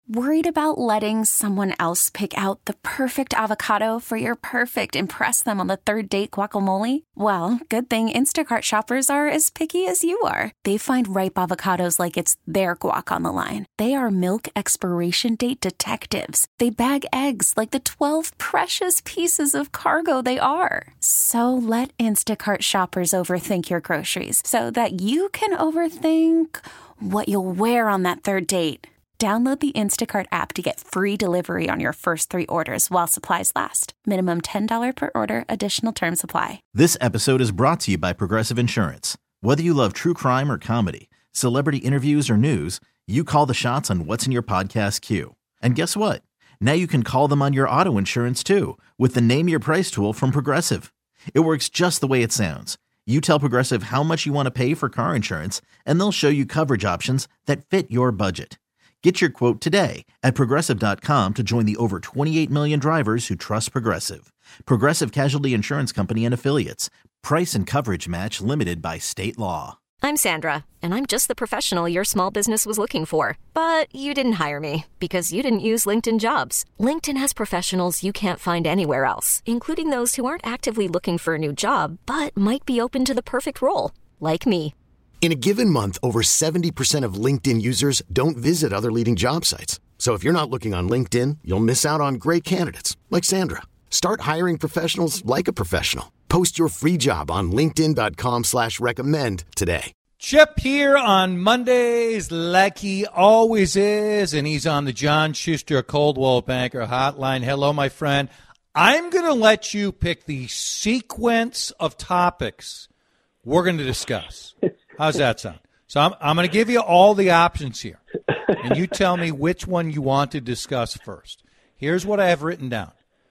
Worried about letting someone else pick out the perfect avocado for your perfect impress them on the third date guacamole? Well, good thing Instacart shoppers are as picky as you are. They find ripe avocados like it's their guac on the line. They are milk expiration date detectives. They bag eggs like the 12 precious pieces of cargo they are. So let Instacart shoppers overthink your groceries so that you can overthink what you'll wear on that third date. Download the Instacart app to get free delivery on your first 3 orders while supplies last. Minimum $10 per order. Additional terms apply. This episode is brought to you by Progressive Insurance. Whether you love true crime or comedy, celebrity interviews or news, you call the shots on what's in your podcast queue. And guess what? Now you can call them on your auto insurance too with the Name Your Price tool from Progressive. It works just the way it sounds. You tell Progressive how much you want to pay for car insurance, and they'll show you coverage options that fit your budget. Get your quote today at Progressive.com to join the over 28 million drivers who trust Progressive. Progressive Casualty Insurance Company and Affiliates. Price and coverage match limited by state law. I'm Sandra, and I'm just the professional your small business was looking for. But you didn't hire me because you didn't use LinkedIn Jobs. LinkedIn has professionals you can't find anywhere else, including those who aren't actively looking for a new job, but might be open to the perfect role, like me. In a given month, over 70% of LinkedIn users don't visit other leading job sites. So if you're not looking on LinkedIn, you'll miss out on great candidates like Sandra. Start hiring professionals like a professional. Post your free job on linkedin.com/recommend today. Chip here on Mondays like he always is, and he's on the John Schuster Coldwell Banker Hotline. Hello, my friend. I'm going to let you pick the sequence of topics we're going to discuss. How's that sound? So I'm going to give you all the options here, and you tell me which one you want to discuss first. Here's what I have written down.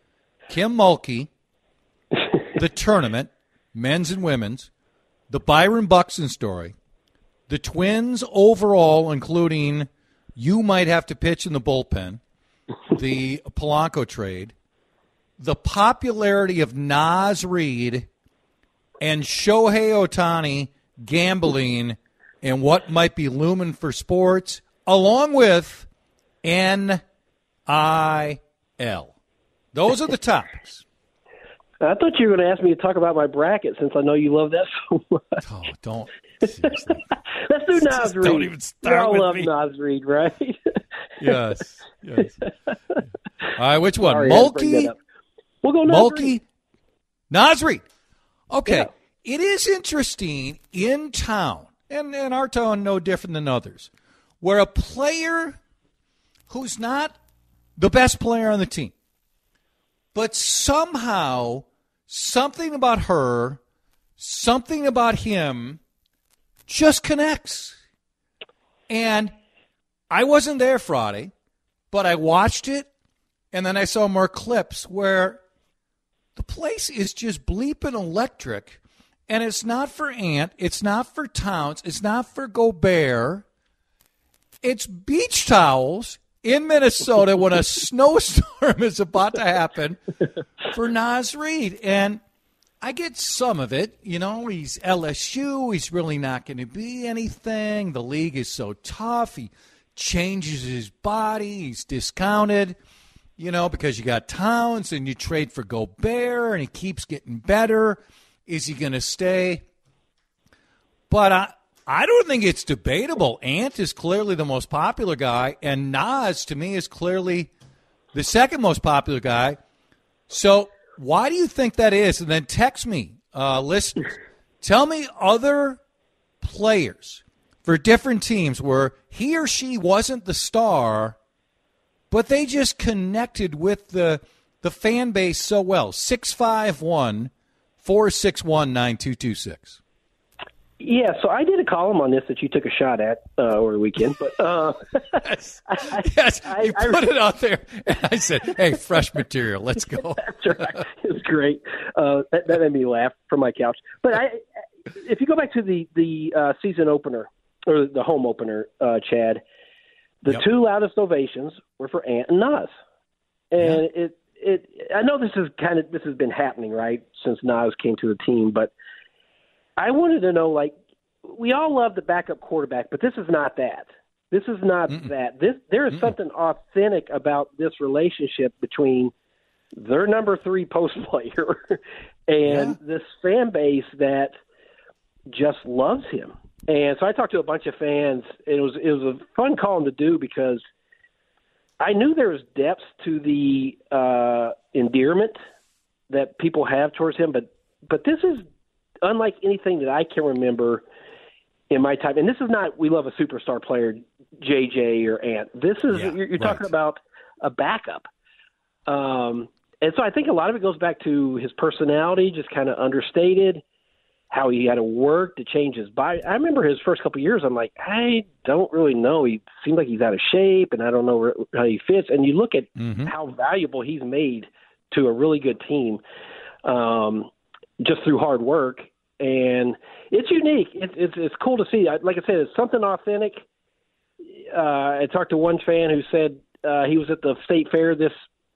Kim Mulkey, the tournament, men's and women's, the Byron Buxton story, the Twins overall, including you might have to pitch in the bullpen, the Polanco trade, the popularity of Naz Reid, and Shohei Ohtani gambling and what might be looming for sports, along with NIL. Those are the topics. I thought you were going to ask me to talk about my bracket since I know you love that so much. Oh, don't. Seriously. Let's do Naz Reid. Don't even start we all with love me. Naz Reid, right? Yes. All right, which one? Sorry, I had to bring that Mulkey? up. We'll go Naz Reid. Naz Reid. Okay. Yeah. It is interesting in town, and our town no different than others, where a player who's not the best player on the team, but somehow something about her, something about him just connects. And I wasn't there Friday, but I watched it, and then I saw more clips where the place is just bleeping electric. And it's not for Ant. It's not for Towns. It's not for Gobert. It's beach towels in Minnesota when a snowstorm is about to happen for Naz Reid. And I get some of it. You know, he's LSU. He's really not going to be anything. The league is so tough. He changes his body. He's discounted, you know, because you got Towns and you trade for Gobert and he keeps getting better. Is he going to stay? But I don't think it's debatable. Ant is clearly the most popular guy, and Naz, to me, is clearly the second most popular guy. So why do you think that is? And then text me, listeners. Tell me other players for different teams where he or she wasn't the star, but they just connected with the fan base so well. 651-461-9226. Yeah, so I did a column on this that you took a shot at over the weekend, but yes, you put it out there, and I said, "Hey, fresh material, let's go." That's right. It was great. That made me laugh from my couch. But if you go back to the season opener or the home opener, Chad, the two loudest ovations were for Ant and Naz, and I know this has been happening right since Naz came to the team, but I wanted to know, like, we all love the backup quarterback, but this is not that. This is not that. There is something authentic about this relationship between their number 3 post player and this fan base that just loves him. And so I talked to a bunch of fans. It was a fun call to do because I knew there was depth to the endearment that people have towards him, but this is unlike anything that I can remember in my time. And this is not we love a superstar player, JJ or Ant. This is you're talking about a backup. And so I think a lot of it goes back to his personality, just kind of understated, how he had to work to change his body. I remember his first couple of years, I'm like, I don't really know. He seemed like he's out of shape, and I don't know how he fits. And you look at how valuable he's made to a really good team just through hard work. And it's unique. It's cool to see. Like I said, it's something authentic. I talked to one fan who said he was at the state fair this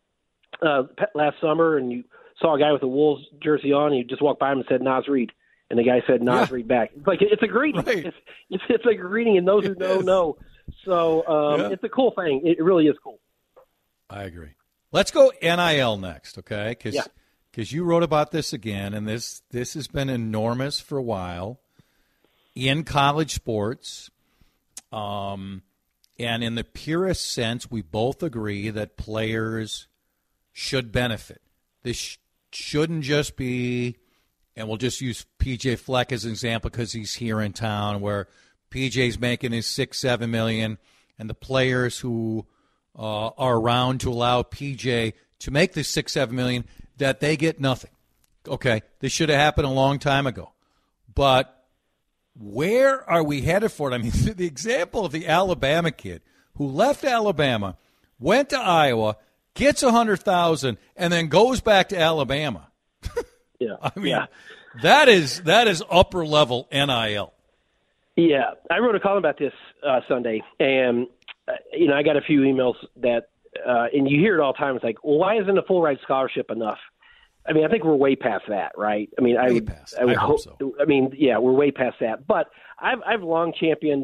last summer, and you saw a guy with a Wolves jersey on, and you just walked by him and said, Naz Reid. And the guy said, Naz Reid back. It's like, it's a greeting. Right. It's a greeting, and those who know. So it's a cool thing. It really is cool. I agree. Let's go NIL next, okay? Because you wrote about this again, and this has been enormous for a while in college sports. And in the purest sense, we both agree that players should benefit. This shouldn't just be, and we'll just use P.J. Fleck as an example because he's here in town, where P.J.'s making his $6-7 million, and the players who are around to allow P.J. to make this $6-7 million, that they get nothing. Okay, this should have happened a long time ago. But where are we headed for it? I mean, the example of the Alabama kid who left Alabama, went to Iowa, gets $100,000, and then goes back to Alabama. Yeah, I mean, that is upper level NIL. Yeah, I wrote a column about this Sunday, and I got a few emails that, and you hear it all the time. It's like, well, why isn't a full ride scholarship enough? I mean, I think we're way past that, right? I mean, I would hope so. I mean, yeah, we're way past that. But I've long championed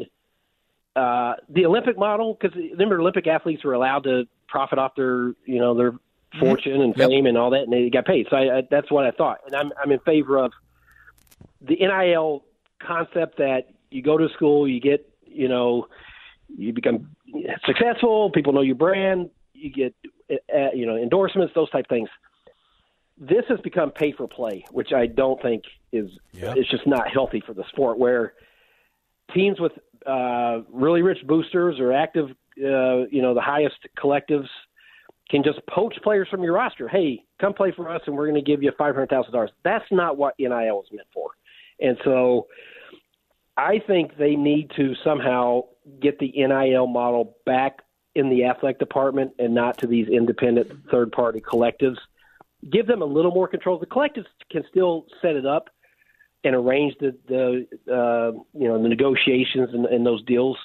the Olympic model, because remember, Olympic athletes were allowed to profit off their fortune and fame and all that, and they got paid. So that's what I thought, and I'm in favor of the NIL concept that you go to school, you get, you become successful, people know your brand, you get endorsements, those type things. This has become pay for play, which I don't think is it's just not healthy for the sport, where teams with really rich boosters or active, the highest collectives can just poach players from your roster. Hey, come play for us, and we're going to give you $500,000. That's not what NIL is meant for. And so I think they need to somehow get the NIL model back in the athletic department and not to these independent third-party collectives. Give them a little more control. The collectives can still set it up and arrange the negotiations and those deals.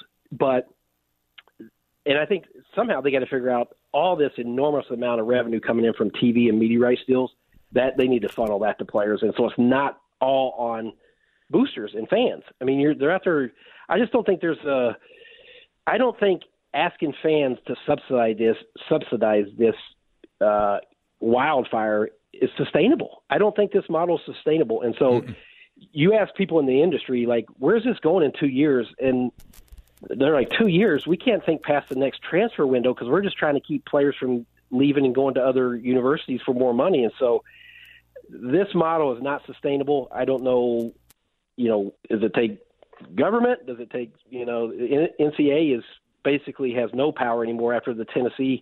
And I think somehow they got to figure out all this enormous amount of revenue coming in from TV and media rights deals, that they need to funnel that to players. And so it's not all on boosters and fans. I mean, they're out there. I just don't think I don't think asking fans to subsidize this wildfire is sustainable. I don't think this model is sustainable. And so you ask people in the industry, like, where's this going in 2 years? And they're like, 2 years? We can't think past the next transfer window because we're just trying to keep players from leaving and going to other universities for more money. And so this model is not sustainable. I don't know, does it take government? Does it take, NCAA basically has no power anymore after the Tennessee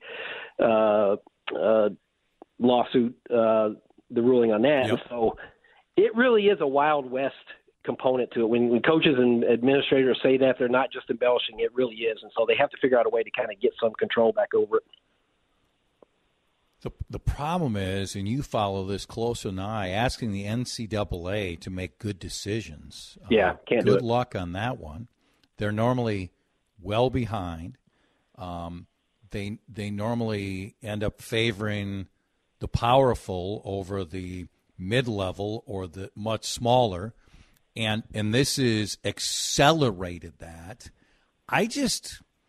lawsuit, the ruling on that. Yep. And so it really is a Wild West component to it. When coaches and administrators say that, they're not just embellishing, it really is. And so they have to figure out a way to kind of get some control back over it. The problem is, and you follow this closer than I, asking the NCAA to make good decisions. Yeah, can't do it. Good luck on that one. They're normally well behind. They normally end up favoring the powerful over the mid-level or the much smaller, and this is accelerated that. I just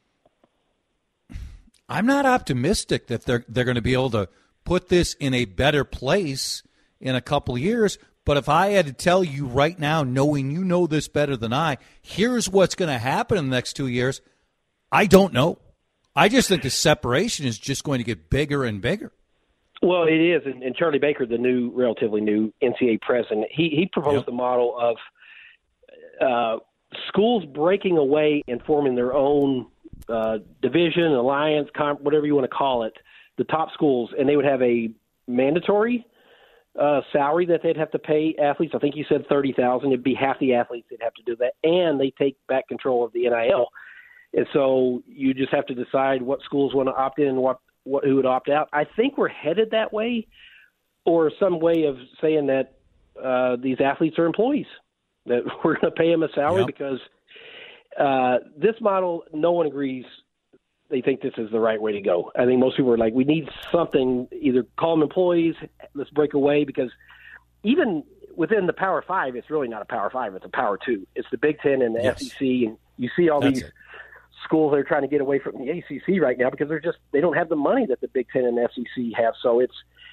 I'm not optimistic that they're going to be able to put this in a better place in a couple of years. But if I had to tell you right now, knowing you know this better than I, here's what's going to happen in the next 2 years, I don't know. I just think the separation is just going to get bigger and bigger. Well, it is. And Charlie Baker, the relatively new NCAA president, he proposed the model of schools breaking away and forming their own division, alliance, whatever you want to call it, the top schools, and they would have a mandatory salary that they'd have to pay athletes. I think you said $30,000. It'd be half the athletes that have to do that, and they take back control of the NIL. And so you just have to decide what schools want to opt in and who would opt out. I think we're headed that way, or some way of saying that these athletes are employees, that we're going to pay them a salary because this model, no one agrees. They think this is the right way to go. I think most people are like, we need something, either call them employees, let's break away, because even within the Power Five, it's really not a Power Five, it's a Power Two. It's the Big Ten and the SEC, and you see all these schools that are trying to get away from the ACC right now because they don't have the money that the Big Ten and the SEC have. So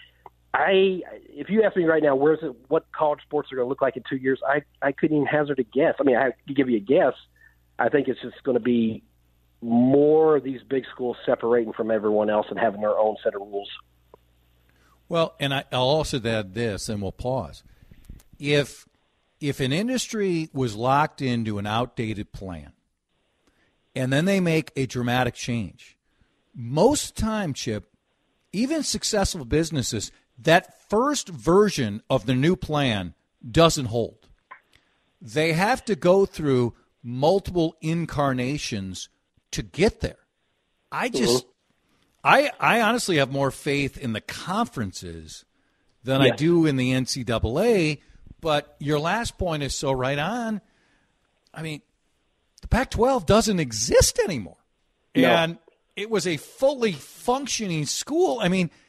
if you ask me right now, what college sports are going to look like in 2 years, I couldn't even hazard a guess. I mean, I could give you a guess. I think it's just going to be more of these big schools separating from everyone else and having their own set of rules. Well, and I'll also add this, and we'll pause. If an industry was locked into an outdated plan, and then they make a dramatic change, most time, Chip, even successful businesses, that first version of the new plan doesn't hold. They have to go through multiple incarnations to get there. I honestly have more faith in the conferences than I do in the NCAA, but your last point is so right on. I mean, the Pac-12 doesn't exist anymore. No. And it was a fully functioning school. I mean,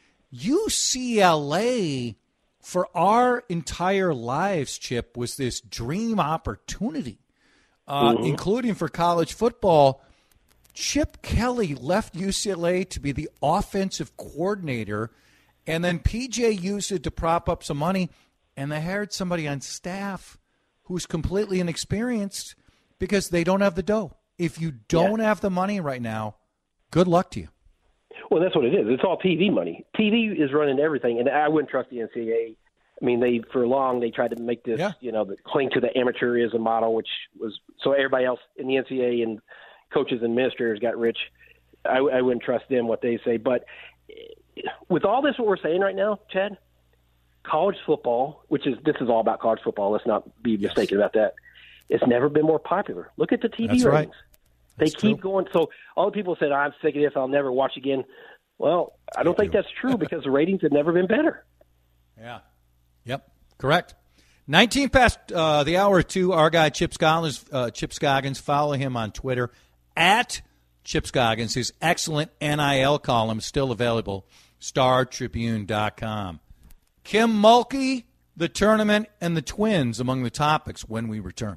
UCLA for our entire lives, Chip, was this dream opportunity, including for college football. Chip Kelly left UCLA to be the offensive coordinator, and then PJ used it to prop up some money, and they hired somebody on staff who's completely inexperienced because they don't have the dough. If you don't have the money right now, good luck to you. Well, that's what it is. It's all TV money. TV is running everything, and I wouldn't trust the NCAA. I mean, for long they tried to make this, cling to the amateurism model, which was so everybody else in the NCAA and coaches and administrators got rich. I wouldn't trust them, what they say. But with all this, what we're saying right now, Chad, college football, this is all about college football. Let's not be mistaken about that. It's never been more popular. Look at the TV ratings. Right. They keep going. So all the people said, I'm sick of this, I'll never watch again. Well, I don't think that's true because the ratings have never been better. Yeah. Yep. Correct. 19 past the hour 2, our guy Chip Scoggins. Follow him on Twitter at Chip Scoggins. His excellent NIL column is still available, StarTribune.com. Kim Mulkey, the tournament, and the Twins among the topics when we return.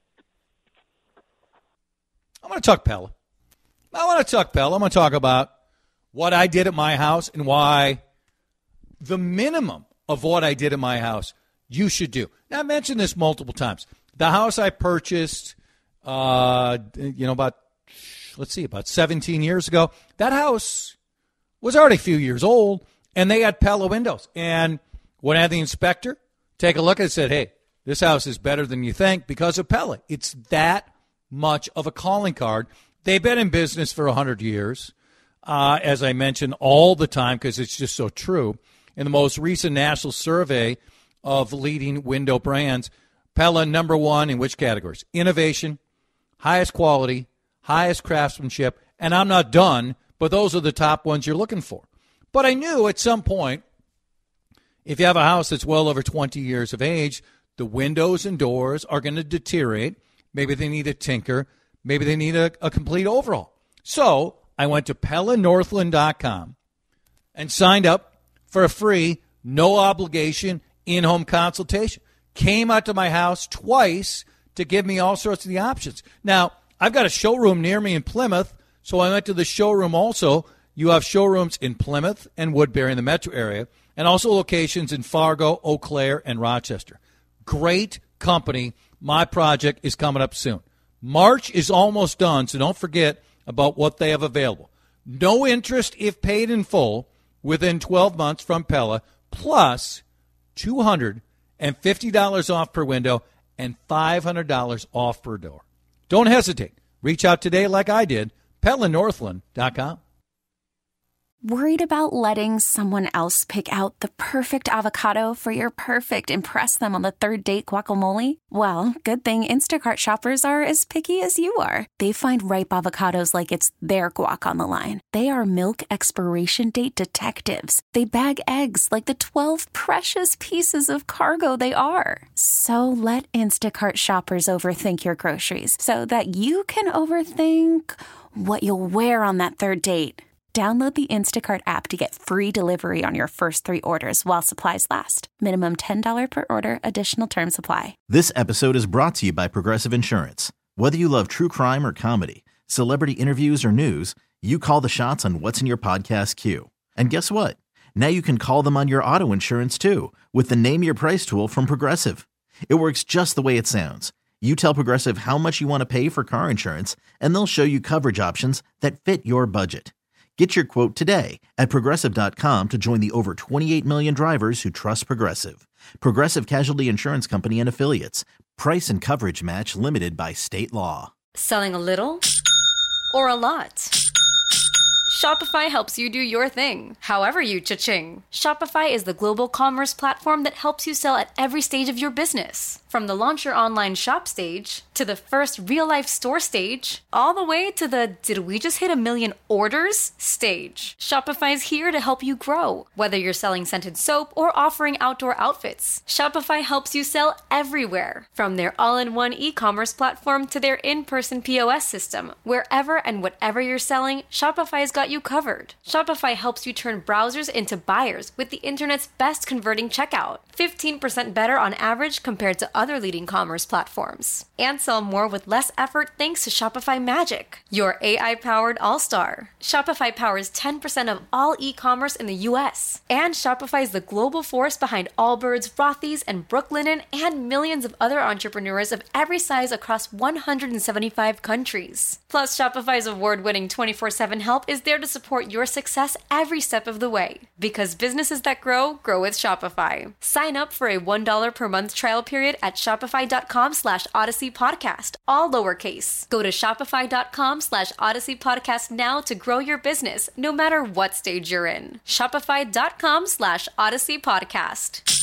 I'm going to talk Pella. I'm going to talk about what I did at my house and why the minimum of what I did at my house you should do. Now, I mentioned this multiple times. The house I purchased, about 17 years ago, that house was already a few years old, and they had Pella windows. And when I had the inspector take a look at it, said, hey, this house is better than you think because of Pella. It's that much of a calling card. They've been in business for 100 years, as I mention all the time because it's just so true. In the most recent national survey of leading window brands, Pella number 1 in which categories? Innovation, highest quality, highest craftsmanship, and I'm not done, but those are the top ones you're looking for. But I knew at some point, if you have a house that's well over 20 years of age, the windows and doors are going to deteriorate. Maybe they need a tinker. Maybe they need a complete overhaul. So I went to PellaNorthland.com and signed up for a free, no-obligation, in-home consultation. Came out to my house twice to give me all sorts of the options. Now, I've got a showroom near me in Plymouth, so I went to the showroom also. You have showrooms in Plymouth and Woodbury in the metro area, and also locations in Fargo, Eau Claire, and Rochester. Great company. My project is coming up soon. March is almost done, so don't forget about what they have available. No interest if paid in full within 12 months from Pella, plus $250 off per window and $500 off per door. Don't hesitate. Reach out today like I did, PellaNorthland.com. Worried about letting someone else pick out the perfect avocado for your perfect impress them on the third date guacamole? Well, good thing Instacart shoppers are as picky as you are. They find ripe avocados like it's their guac on the line. They are milk expiration date detectives. They bag eggs like the 12 precious pieces of cargo they are. So let Instacart shoppers overthink your groceries so that you can overthink what you'll wear on that third date. Download the Instacart app to get free delivery on your first 3 orders while supplies last. Minimum $10 per order. Additional terms apply. This episode is brought to you by Progressive Insurance. Whether you love true crime or comedy, celebrity interviews or news, you call the shots on what's in your podcast queue. And guess what? Now you can call them on your auto insurance too with the Name Your Price tool from Progressive. It works just the way it sounds. You tell Progressive how much you want to pay for car insurance, and they'll show you coverage options that fit your budget. Get your quote today at Progressive.com to join the over 28 million drivers who trust Progressive. Progressive Casualty Insurance Company and Affiliates. Price and coverage match limited by state law. Selling a little or a lot? Shopify helps you do your thing, however you cha-ching. Shopify is the global commerce platform that helps you sell at every stage of your business. From the launch your online shop stage, to the first real-life store stage, all the way to the did we just hit 1 million orders stage. Shopify's here to help you grow. Whether you're selling scented soap or offering outdoor outfits, Shopify helps you sell everywhere. From their all-in-one e-commerce platform to their in-person POS system, wherever and whatever you're selling, Shopify's got you covered. Shopify helps you turn browsers into buyers with the internet's best converting checkout. 15% better on average compared to other leading commerce platforms. And sell more with less effort thanks to Shopify Magic, your AI-powered all-star. Shopify powers 10% of all e-commerce in the U.S. And Shopify is the global force behind Allbirds, Rothy's, and Brooklinen, and millions of other entrepreneurs of every size across 175 countries. Plus, Shopify's award-winning 24/7 help is there to support your success every step of the way. Because businesses that grow, grow with Shopify. Sign up for a $1 per month trial period at shopify.com/Odyssey Podcast, all lowercase. Go to shopify.com/Odyssey Podcast now to grow your business, no matter what stage you're in. Shopify.com/Odyssey Podcast.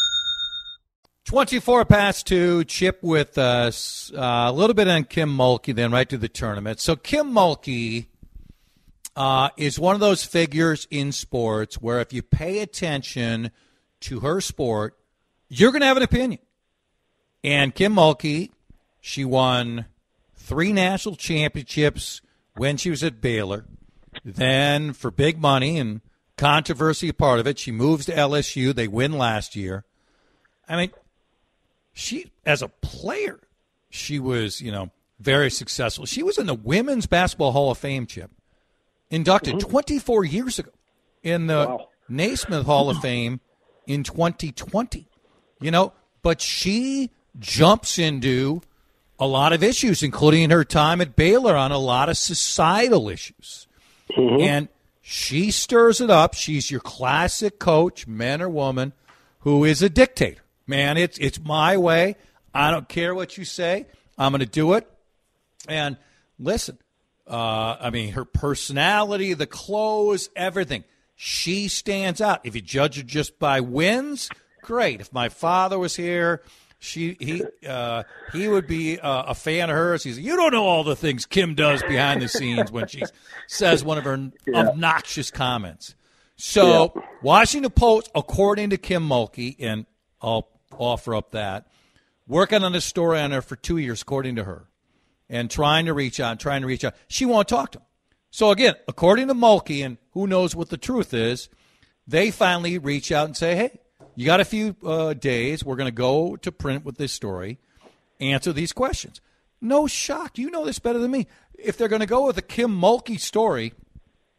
24 past 2, Chip with us. A little bit on Kim Mulkey, then right to the tournament. So Kim Mulkey is one of those figures in sports where if you pay attention to her sport, you're going to have an opinion. And Kim Mulkey, she won 3 national championships when she was at Baylor. Then for big money and controversy, a part of it, she moves to LSU. They win last year. I mean, she, as a player, she was, very successful. She was in the Women's Basketball Hall of Fame, Chip, inducted 24 years ago in the Naismith Hall of Fame in 2020. But she jumps into a lot of issues, including her time at Baylor on a lot of societal issues. And she stirs it up. She's your classic coach, man or woman, who is a dictator. Man, it's my way. I don't care what you say. I'm going to do it. And listen, her personality, the clothes, everything. She stands out. If you judge her just by wins, great. If my father was here, he would be a fan of hers. He's, you don't know all the things Kim does behind the scenes when she says one of her obnoxious comments. So Washington Post, according to Kim Mulkey, and I'll offer up that, working on a story on her for 2 years, according to her, and trying to reach out. She won't talk to him. So, again, according to Mulkey, and who knows what the truth is, they finally reach out and say, hey, you got a few days. We're going to go to print with this story, answer these questions. No shock. You know this better than me. If they're going to go with a Kim Mulkey story,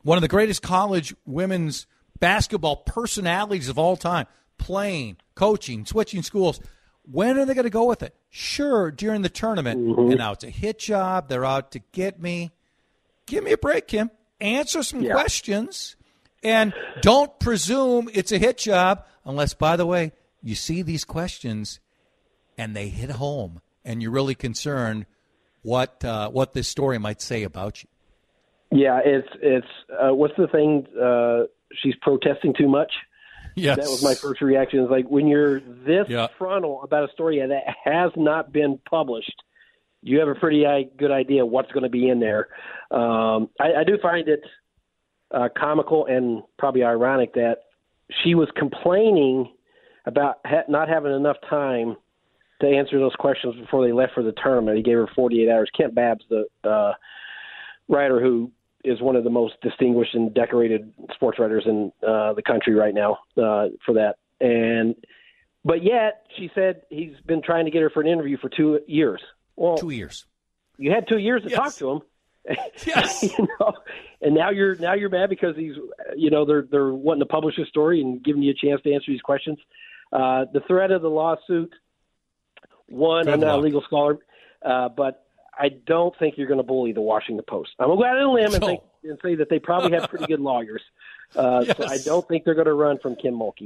one of the greatest college women's basketball personalities of all time, playing, coaching, switching schools. When are they going to go with it? Sure, during the tournament. And now it's a hit job. They're out to get me. Give me a break, Kim. Answer some questions. And don't presume it's a hit job unless, by the way, you see these questions and they hit home and you're really concerned what this story might say about you. Yeah, it's what's the thing? She's protesting too much. Yes. That was my first reaction. Is like when you're this frontal about a story that has not been published, you have a pretty good idea what's going to be in there. I do find it comical and probably ironic that she was complaining about not having enough time to answer those questions before they left for the tournament. He gave her 48 hours. Kent Babbs, the writer who is one of the most distinguished and decorated sports writers in the country right now for that. But yet she said he's been trying to get her for an interview for 2 years. Well, 2 years. You had 2 years to talk to him. Yes. And now you're mad because he's, they're wanting to publish a story and giving you a chance to answer these questions. The threat of the lawsuit, I'm not a legal scholar, but I don't think you're going to bully the Washington Post. I'm going to go out on a limb and say that they probably have pretty good lawyers. So I don't think they're going to run from Kim Mulkey.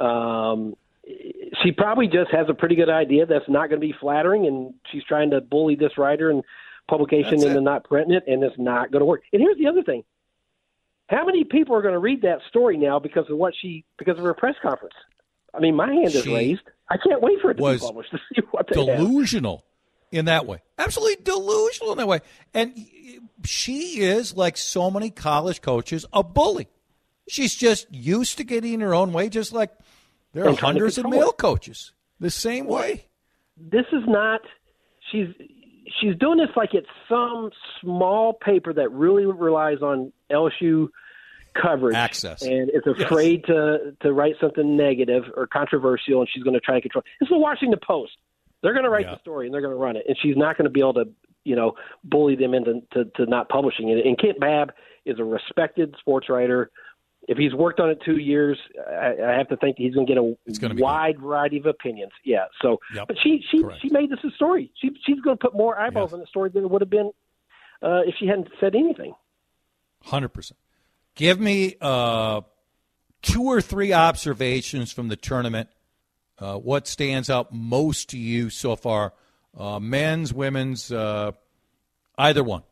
She probably just has a pretty good idea that's not going to be flattering, and she's trying to bully this writer and publication into not printing it, and it's not going to work. And here's the other thing. How many people are going to read that story now because of her press conference? I mean, my hand is raised. I can't wait for it to be published to see what they delusional in that way. Absolutely delusional in that way. And she is, like so many college coaches, a bully. She's just used to getting her own way, just like there are hundreds of male coaches the same way. This is not – she's doing this like it's some small paper that really relies on LSU coverage. Access. And is afraid to write something negative or controversial, and she's going to try to control. This is the Washington Post. They're going to write the story, and they're going to run it. And she's not going to be able to, bully them into not publishing it. And Kent Babb is a respected sports writer. If he's worked on it 2 years, I have to think he's going to get a wide variety of opinions. Yeah. So, but she made this a story. She's going to put more eyeballs on the story than it would have been if she hadn't said anything. 100%. Give me 2 or 3 observations from the tournament. What stands out most to you so far? Men's, women's, either one.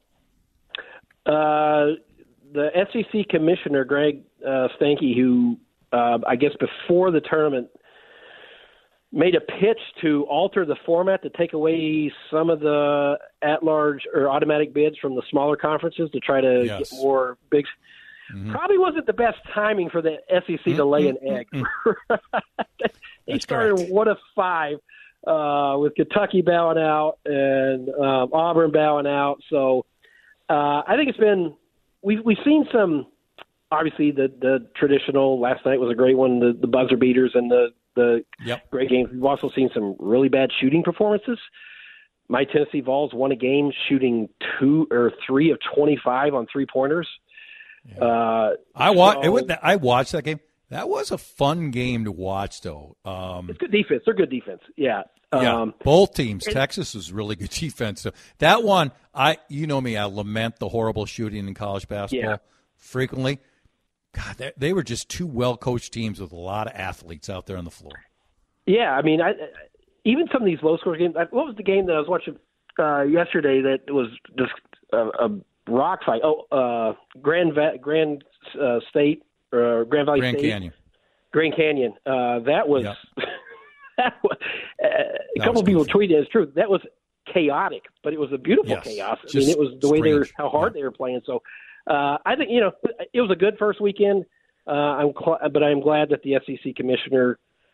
The SEC commissioner, Greg Stanke, who I guess before the tournament made a pitch to alter the format to take away some of the at-large or automatic bids from the smaller conferences to try to get more bigs. Mm-hmm. Probably wasn't the best timing for the SEC to lay an egg. They started 1 of 5 with Kentucky bowing out and Auburn bowing out. So I think it's been we've seen some. Obviously, the traditional last night was a great one. The buzzer beaters and the great games. We've also seen some really bad shooting performances. My Tennessee Vols won a game shooting 2 or 3 of 25 on 3-pointers. Yeah. I watched that game. That was a fun game to watch, though. It's good defense. They're good defense. Yeah. Both teams. Texas was really good defense. So that one, you know me, I lament the horrible shooting in college basketball frequently. God, they were just 2 well-coached teams with a lot of athletes out there on the floor. Yeah, I mean, even some of these low-score games. What was the game that I was watching yesterday that was just a rock fight? Grand State or Grand Valley State. Canyon. Grand Canyon. That was a couple of people tweeted it's true. That was chaotic, but it was a beautiful chaos. I mean, it was the way how hard they were playing. So I think it was a good first weekend. But I'm glad that the SEC commissioner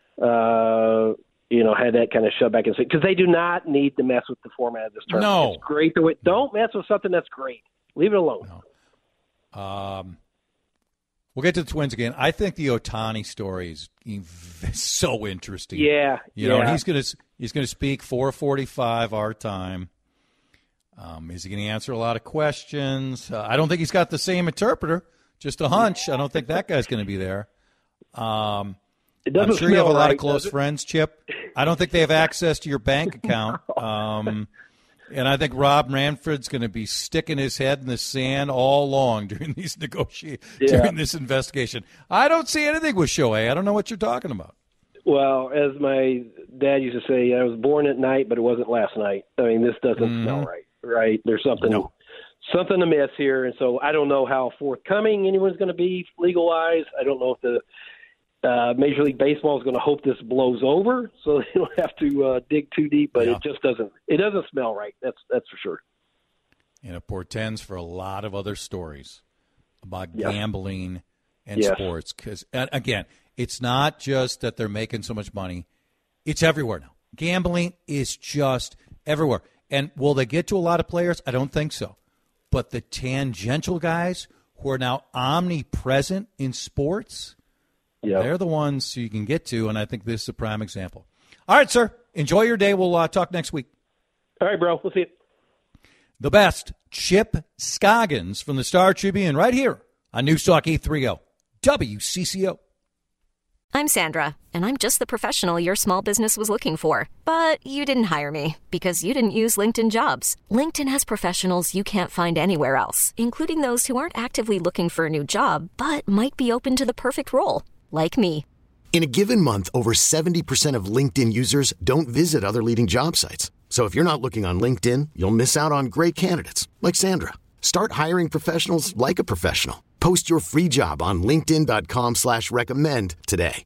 had that kind of shove back in because they do not need to mess with the format of this tournament. No. It's great the way. Don't mess with something that's great. Leave it alone. No. We'll get to the Twins again. I think the Ohtani story is so interesting. Yeah, he's going to speak 4:45 our time. Is he going to answer a lot of questions? I don't think he's got the same interpreter. Just a hunch. I don't think that guy's going to be there. I'm doesn't sure you have a lot right, of close friends, Chip. I don't think they have access to your bank account. And I think Rob Manfred's going to be sticking his head in the sand all along during these during this investigation. I don't see anything with Shohei. I don't know what you're talking about. Well, as my dad used to say, I was born at night, but it wasn't last night. I mean, this doesn't smell right? There's something amiss here, and so I don't know how forthcoming anyone's going to be legal-wise. I don't know if the Major League Baseball is going to hope this blows over so they don't have to dig too deep, but it just doesn't smell right. That's for sure. And it portends for a lot of other stories about gambling and sports because, again, it's not just that they're making so much money. It's everywhere now. Gambling is just everywhere. And will they get to a lot of players? I don't think so. But the tangential guys who are now omnipresent in sports, they're the ones you can get to, and I think this is a prime example. All right, sir. Enjoy your day. We'll talk next week. All right, bro. We'll see you. The best, Chip Scoggins from the Star Tribune right here on Newstalk 830 WCCO. I'm Sandra, and I'm just the professional your small business was looking for. But you didn't hire me because you didn't use LinkedIn Jobs. LinkedIn has professionals you can't find anywhere else, including those who aren't actively looking for a new job, but might be open to the perfect role, like me. In a given month, over 70% of LinkedIn users don't visit other leading job sites. So if you're not looking on LinkedIn, you'll miss out on great candidates like Sandra. Start hiring professionals like a professional. Post your free job on linkedin.com/recommend today.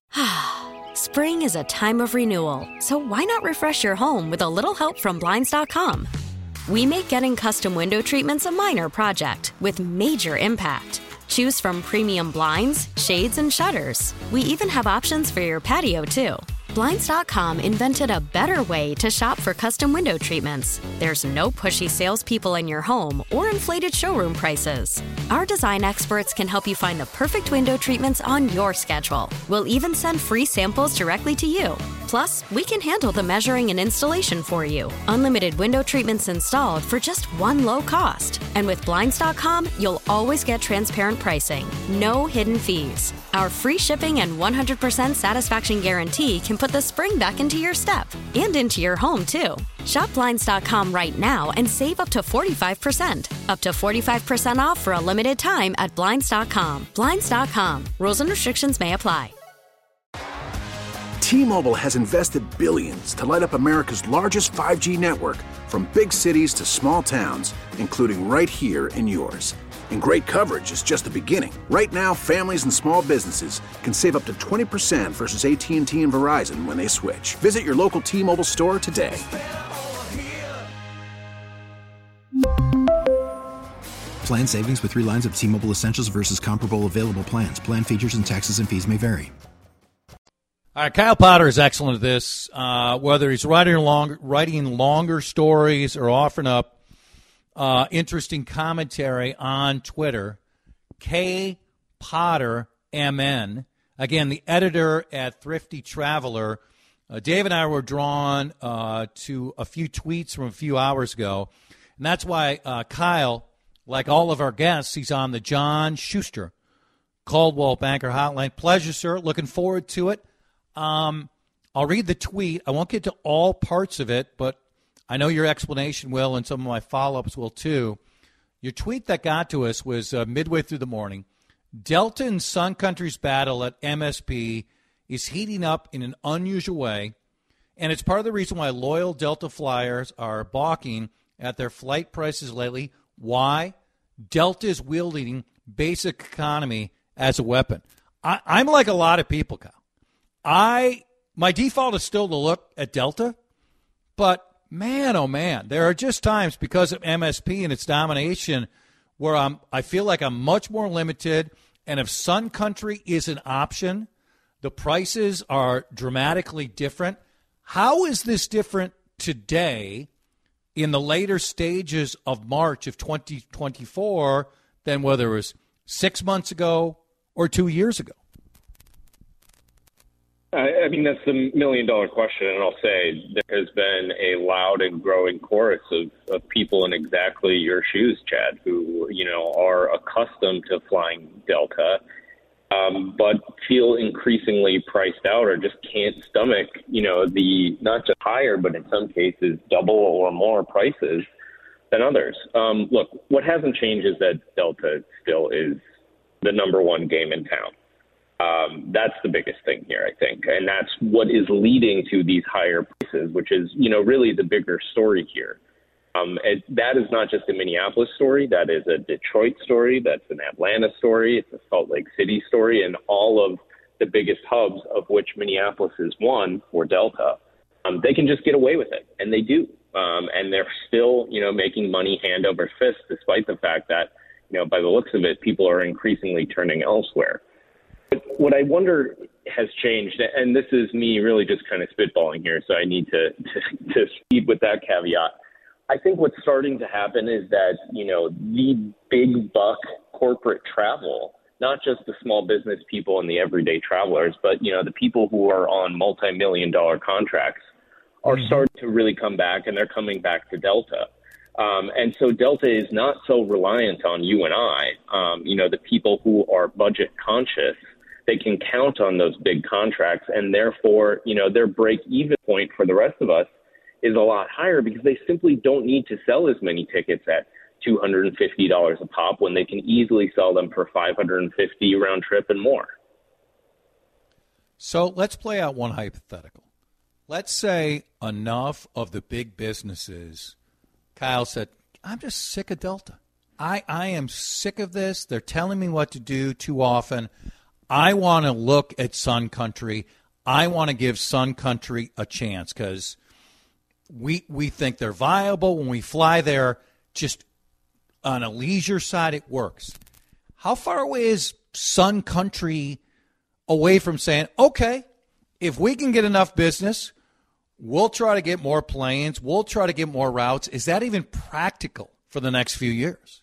Spring is a time of renewal, so why not refresh your home with a little help from Blinds.com? We make getting custom window treatments a minor project with major impact. Choose from premium blinds, shades, and shutters. We even have options for your patio, too. Blinds.com invented a better way to shop for custom window treatments. There's no pushy salespeople in your home or inflated showroom prices. Our design experts can help you find the perfect window treatments on your schedule. We'll even send free samples directly to you. Plus, we can handle the measuring and installation for you. Unlimited window treatments installed for just one low cost. And with Blinds.com, you'll always get transparent pricing. No hidden fees. Our free shipping and 100% satisfaction guarantee can put the spring back into your step and into your home, too. Shop Blinds.com right now and save up to 45%. Up to 45% off for a limited time at Blinds.com. Blinds.com. Rules and restrictions may apply. T-Mobile has invested billions to light up America's largest 5G network, from big cities to small towns, including right here in yours. And great coverage is just the beginning. Right now, families and small businesses can save up to 20% versus AT&T and Verizon when they switch. Visit your local T-Mobile store today. Plan savings with 3 lines of T-Mobile Essentials versus comparable available plans. Plan features and taxes and fees may vary. All right, Kyle Potter is excellent at this, whether he's writing longer stories or offering up interesting commentary on Twitter. K. Potter, MN. Again, the editor at Thrifty Traveler. Dave and I were drawn to a few tweets from a few hours ago, and that's why Kyle, like all of our guests, he's on the John Schuster Coldwell Banker Hotline. Pleasure, sir. Looking forward to it. I'll read the tweet. I won't get to all parts of it, but I know your explanation will, and some of my follow-ups will too. Your tweet that got to us was midway through the morning. Delta and Sun Country's battle at MSP is heating up in an unusual way, and it's part of the reason why loyal Delta flyers are balking at their flight prices lately. Why? Delta is wielding basic economy as a weapon. I'm like a lot of people, Kyle. My default is still to look at Delta, but man, oh man, there are just times because of MSP and its domination where I feel like I'm much more limited, and if Sun Country is an option, the prices are dramatically different. How is this different today in the later stages of March of 2024 than whether it was 6 months ago or 2 years ago? I mean, that's the million-dollar question, and I'll say there has been a loud and growing chorus of people in exactly your shoes, Chad, who, are accustomed to flying Delta, but feel increasingly priced out or just can't stomach, the not just higher, but in some cases double or more prices than others. Look, what hasn't changed is that Delta still is the number one game in town. That's the biggest thing here, I think. And that's what is leading to these higher prices, which is, really the bigger story here. That is not just a Minneapolis story. That is a Detroit story. That's an Atlanta story. It's a Salt Lake City story. And all of the biggest hubs, of which Minneapolis is one for Delta, they can just get away with it. And they do. And they're still, making money hand over fist, despite the fact that, by the looks of it, people are increasingly turning elsewhere. But what I wonder has changed, and this is me really just kind of spitballing here, so I need to speed with that caveat. I think what's starting to happen is that, the big buck corporate travel, not just the small business people and the everyday travelers, but, the people who are on multi-million-dollar contracts are starting to really come back, and they're coming back to Delta. And so Delta is not so reliant on you and I, the people who are budget conscious. They can count on those big contracts, and therefore, their break-even point for the rest of us is a lot higher because they simply don't need to sell as many tickets at $250 a pop when they can easily sell them for $550 round trip and more. So let's play out one hypothetical. Let's say enough of the big businesses, Kyle said, I'm just sick of Delta. I am sick of this. They're telling me what to do too often. I want to look at Sun Country. I want to give Sun Country a chance because we think they're viable. When we fly there, just on a leisure side, it works. How far away is Sun Country away from saying, okay, if we can get enough business, we'll try to get more planes, we'll try to get more routes? Is that even practical for the next few years?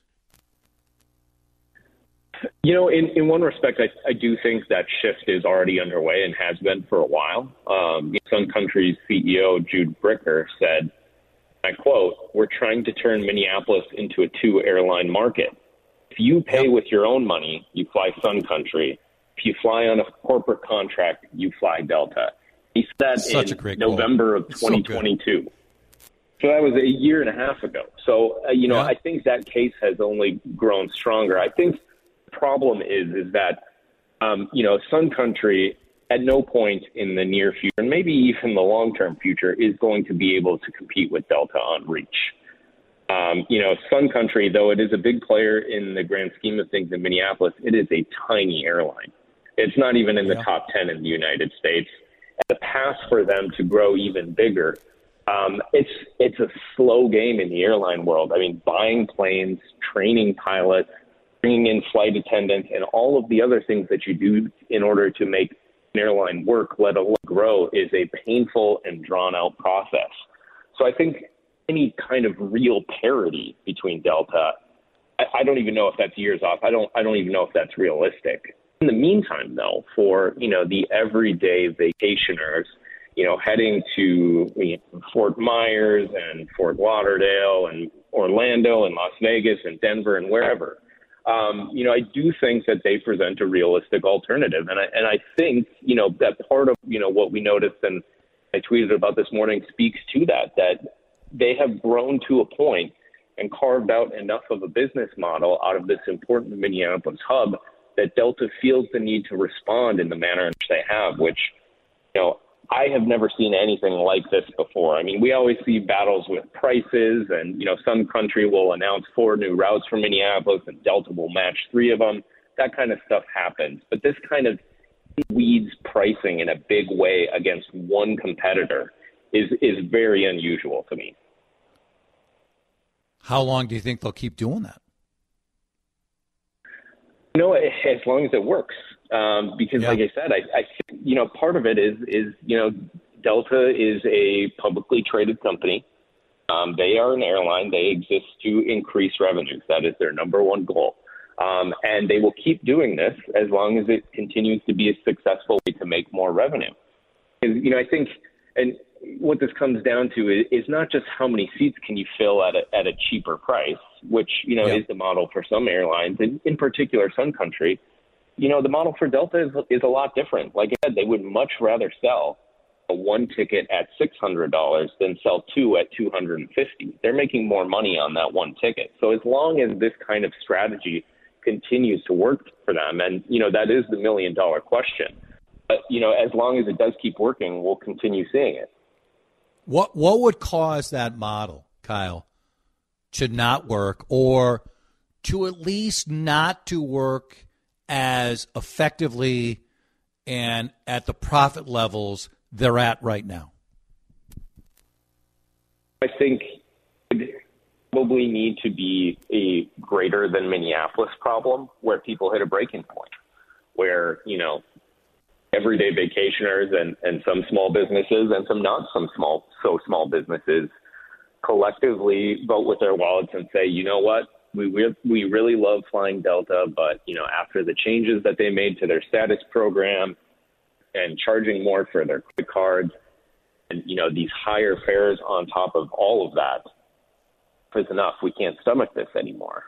In one respect, I do think that shift is already underway and has been for a while. Sun Country's CEO, Jude Bricker, said, I quote, "We're trying to turn Minneapolis into a 2-airline market. If you pay with your own money, you fly Sun Country. If you fly on a corporate contract, you fly Delta." He said that in November of 2022. So that was a year and a half ago. So, I think that case has only grown stronger. I think the problem is that, Sun Country at no point in the near future, and maybe even the long-term future, is going to be able to compete with Delta on reach. Sun Country, though it is a big player in the grand scheme of things in Minneapolis, it is a tiny airline. It's not even in the top 10 in the United States. And the path for them to grow even bigger, it's a slow game in the airline world. I mean, buying planes, training pilots, bringing in flight attendants, and all of the other things that you do in order to make an airline work, let alone grow, is a painful and drawn-out process. So I think any kind of real parity between Delta, I don't even know if that's years off. I don't even know if that's realistic. In the meantime, though, for the everyday vacationers, heading to Fort Myers and Fort Lauderdale and Orlando and Las Vegas and Denver and wherever, I do think that they present a realistic alternative. And I think, that part of, what we noticed and I tweeted about this morning speaks to that they have grown to a point and carved out enough of a business model out of this important Minneapolis hub that Delta feels the need to respond in the manner in which they have, which, I have never seen anything like this before. I mean, we always see battles with prices and, Sun Country will announce 4 new routes from Minneapolis and Delta will match 3 of them. That kind of stuff happens. But this kind of weeds pricing in a big way against one competitor is very unusual to me. How long do you think they'll keep doing that? As long as it works. Because like I said, I think, part of it is Delta is a publicly traded company. They are an airline. They exist to increase revenues. That is their number one goal. And they will keep doing this as long as it continues to be a successful way to make more revenue. Because, I think, and what this comes down to is not just how many seats can you fill at a cheaper price, which, is the model for some airlines, and in particular Sun Country. The model for Delta is a lot different. Like I said, they would much rather sell a one ticket at $600 than sell two at $250. They're making more money on that one ticket. So as long as this kind of strategy continues to work for them, and, that is the $1 million question. But, as long as it does keep working, we'll continue seeing it. What would cause that model, Kyle, to not work, or to at least not to work as effectively and at the profit levels they're at right now? I think it probably need to be a greater than Minneapolis problem where people hit a breaking point, where, everyday vacationers and some small businesses and some not some small businesses collectively vote with their wallets and say, you know what, we really love flying Delta, but, after the changes that they made to their status program and charging more for their credit cards and, these higher fares on top of all of that, is enough. We can't stomach this anymore.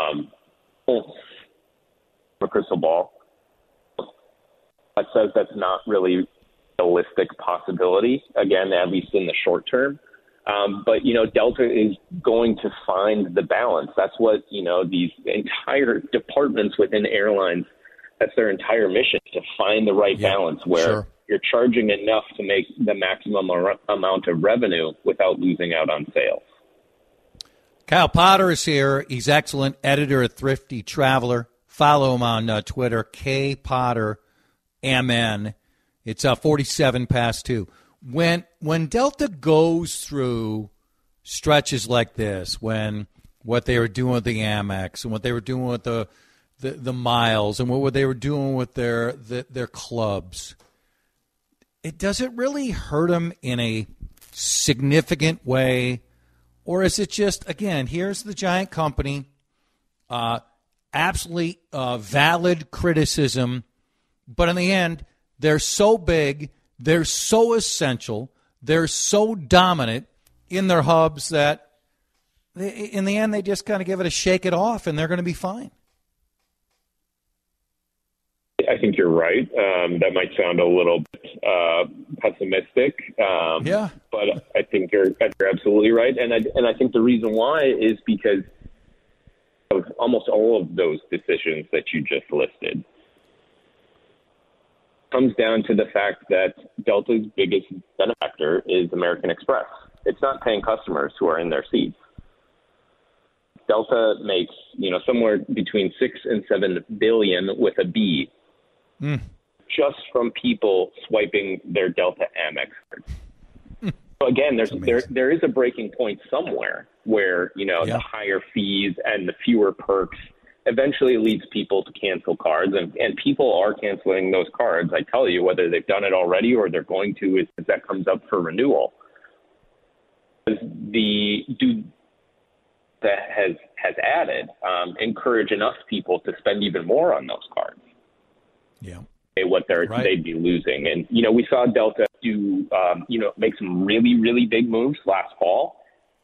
A crystal ball that says that's not really a realistic possibility, again, at least in the short term. But, Delta is going to find the balance. That's what, these entire departments within airlines, that's their entire mission, to find the right balance where you're charging enough to make the maximum amount of revenue without losing out on sales. Kyle Potter is here. He's excellent, editor at Thrifty Traveler. Follow him on Twitter, KPotterMN. It's 47 past 2. When Delta goes through stretches like this, when what they were doing with the Amex and what they were doing with the miles and what they were doing with their clubs, does it really hurt them in a significant way? Or is it just, again, here's the giant company, absolutely valid criticism, but in the end, they're so big, they're so essential, they're so dominant in their hubs that in the end they just kind of give it a shake it off and they're going to be fine? I think you're right. That might sound a little bit pessimistic. But I think you're absolutely right. And I think the reason why is because of almost all of those decisions that you just listed. Comes down to the fact that Delta's biggest benefactor is American Express. It's not paying customers who are in their seats. Delta makes, somewhere between $6 and $7 billion with a B, just from people swiping their Delta Amex cards. So again, there is a breaking point somewhere where the higher fees and the fewer perks eventually leads people to cancel cards, and people are canceling those cards. I tell you, whether they've done it already or they're going to, as that comes up for renewal. The dude that has added encourage enough people to spend even more on those cards. Yeah, what they'd be losing, and we saw Delta do make some really, really big moves last fall.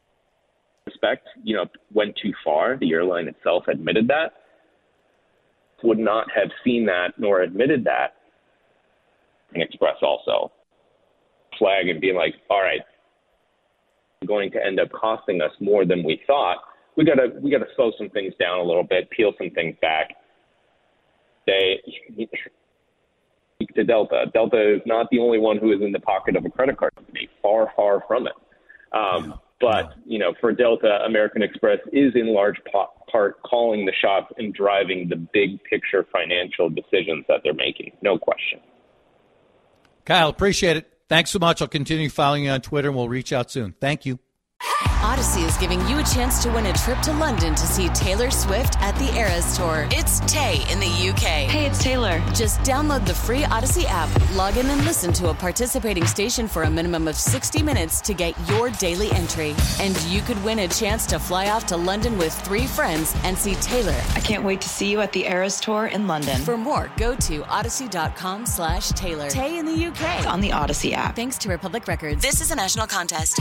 Went too far. The airline itself admitted that. Would not have seen that nor admitted that. Express also flag and being like, all right, it's going to end up costing us more than we thought. We gotta slow some things down a little bit, peel some things back. They speak to Delta. Delta is not the only one who is in the pocket of a credit card company. Far, far from it. But, for Delta, American Express is in large part calling the shots and driving the big picture financial decisions that they're making. No question. Kyle, appreciate it. Thanks so much. I'll continue following you on Twitter, and we'll reach out soon. Thank you. Odyssey is giving you a chance to win a trip to London to see Taylor Swift at the Eras Tour. It's Tay in the UK. Hey, it's Taylor. Just download the free Odyssey app, log in and listen to a participating station for a minimum of 60 minutes to get your daily entry. And you could win a chance to fly off to London with 3 friends and see Taylor. I can't wait to see you at the Eras Tour in London. For more, go to odyssey.com/Taylor. Tay in the UK. It's on the Odyssey app. Thanks to Republic Records. This is a national contest.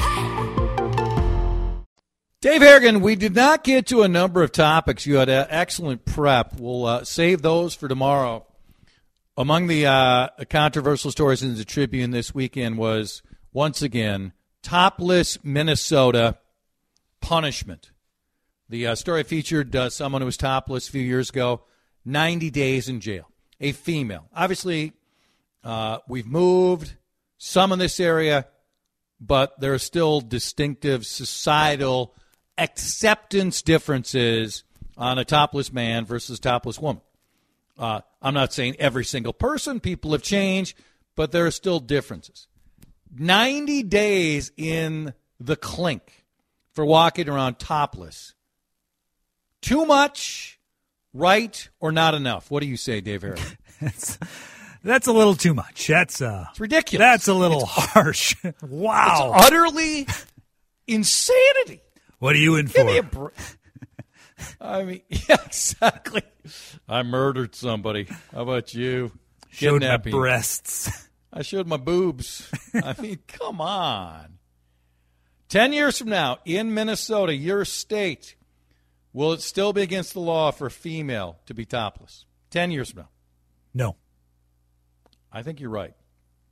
Dave Harrigan, we did not get to a number of topics. You had an excellent prep. We'll save those for tomorrow. Among the controversial stories in the Tribune this weekend was, once again, topless Minnesota punishment. The story featured someone who was topless a few years ago, 90 days in jail, a female. Obviously, we've moved some in this area, but there are still distinctive societal acceptance differences on a topless man versus topless woman. I'm not saying every single person. People have changed, but there are still differences. 90 days in the clink for walking around topless. Too much, right, or not enough? What do you say, Dave Harris? That's a little too much. It's ridiculous. That's a little harsh. Wow. It's utterly insanity. What are you in for? Give me a break. I mean, yeah, exactly. I murdered somebody. How about you? Showed my breasts. I showed my boobs. I mean, come on. 10 years from now, in Minnesota, your state, will it still be against the law for a female to be topless? 10 years from now. No. I think you're right.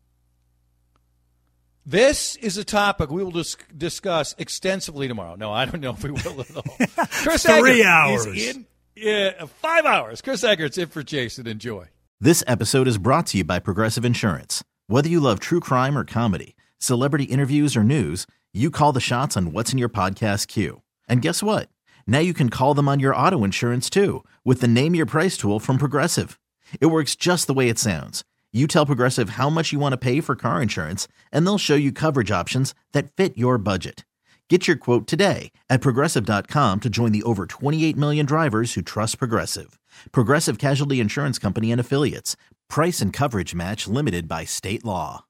This is a topic we will discuss extensively tomorrow. No, I don't know if we will at all. Chris 3 hours. Is in 5 hours. Chris Eggert's in for Jason. Enjoy. This episode is brought to you by Progressive Insurance. Whether you love true crime or comedy, celebrity interviews or news, you call the shots on what's in your podcast queue. And guess what? Now you can call them on your auto insurance too with the Name Your Price tool from Progressive. It works just the way it sounds. You tell Progressive how much you want to pay for car insurance, and they'll show you coverage options that fit your budget. Get your quote today at Progressive.com to join the over 28 million drivers who trust Progressive. Progressive Casualty Insurance Company and Affiliates. Price and coverage match limited by state law.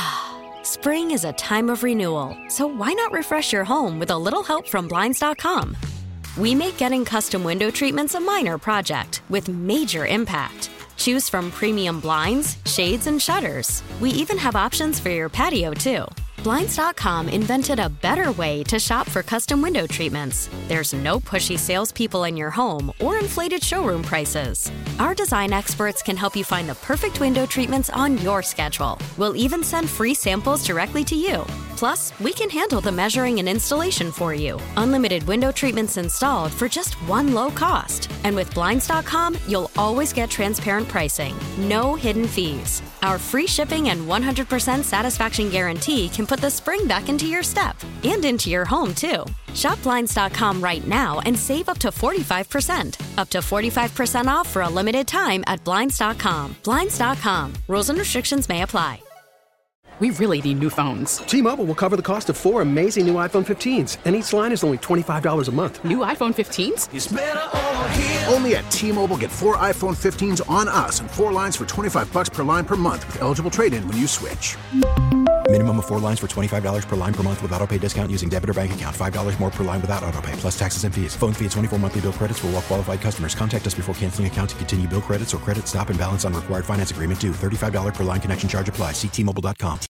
Spring is a time of renewal, so why not refresh your home with a little help from Blinds.com? We make getting custom window treatments a minor project with major impact. Choose from premium blinds, shades, and shutters. We even have options for your patio, too. Blinds.com invented a better way to shop for custom window treatments. There's no pushy salespeople in your home or inflated showroom prices. Our design experts can help you find the perfect window treatments on your schedule. We'll even send free samples directly to you. Plus, we can handle the measuring and installation for you. Unlimited window treatments installed for just one low cost. And with Blinds.com, you'll always get transparent pricing. No hidden fees. Our free shipping and 100% satisfaction guarantee can put the spring back into your step and into your home, too. Shop Blinds.com right now and save up to 45%. Up to 45% off for a limited time at Blinds.com. Blinds.com. Rules and restrictions may apply. We really need new phones. T-Mobile will cover the cost of 4 amazing new iPhone 15s, and each line is only $25 a month. New iPhone 15s? It's better over here. Only at T-Mobile, get 4 iPhone 15s on us and 4 lines for $25 per line per month with eligible trade-in when you switch. Minimum of 4 lines for $25 per line per month with autopay discount using debit or bank account. $5 more per line without autopay, plus taxes and fees. Phone fee at 24 monthly bill credits for well-qualified customers. Contact us before canceling account to continue bill credits or credit stop and balance on required finance agreement due. $35 per line connection charge applies. See T-Mobile.com.